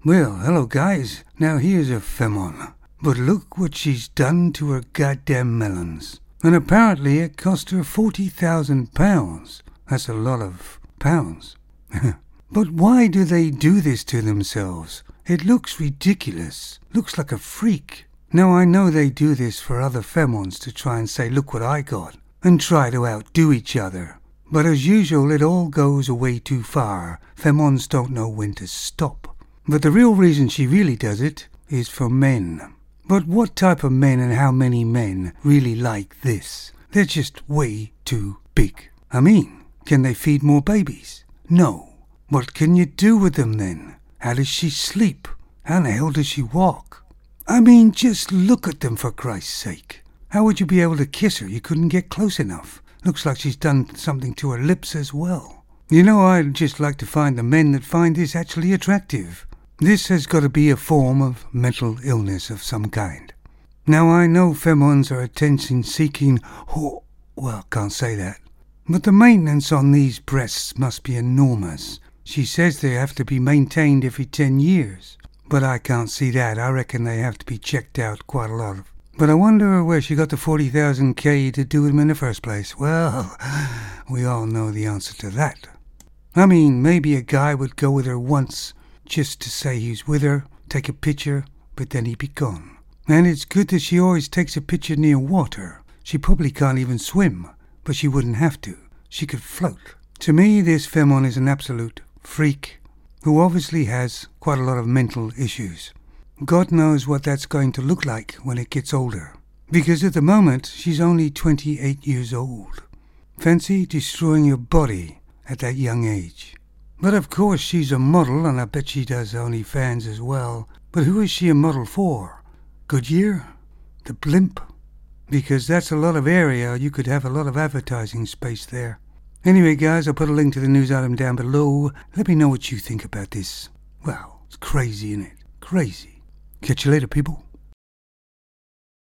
Well, hello guys. Now here's a femon. But look what she's done to her goddamn melons. And apparently it cost her £40,000. That's a lot of pounds. But why do they do this to themselves? It looks ridiculous. Looks like a freak. Now I know they do this for other femons to try and say, look what I got, and try to outdo each other. But as usual, it all goes way too far. Femons don't know when to stop. But the real reason she really does it is for men. But what type of men and how many men really like this? They're just way too big. I mean, can they feed more babies? No. What can you do with them then? How does she sleep? How the hell does she walk? I mean, just look at them for Christ's sake. How would you be able to kiss her? You couldn't get close enough. Looks like she's done something to her lips as well. You know, I'd just like to find the men that find this actually attractive. This has got to be a form of mental illness of some kind. Now I know femons are attention-seeking, can't say that. But the maintenance on these breasts must be enormous. She says they have to be maintained every 10 years. But I can't see that. I reckon they have to be checked out quite a lot. But I wonder where she got the 40,000 K to do them in the first place. Well, we all know the answer to that. I mean, maybe a guy would go with her once, just to say he's with her, take a picture, but then he'd be gone. And it's good that she always takes a picture near water. She probably can't even swim, but she wouldn't have to. She could float. To me, this femon is an absolute freak, who obviously has quite a lot of mental issues. God knows what that's going to look like when it gets older. Because at the moment, she's only 28 years old. Fancy destroying your body at that young age. But of course she's a model, and I bet she does OnlyFans as well. But who is she a model for? Goodyear? The blimp? Because that's a lot of area. You could have a lot of advertising space there. Anyway guys, I'll put a link to the news item down below. Let me know what you think about this. Wow, it's crazy, isn't it? Crazy. Catch you later, people.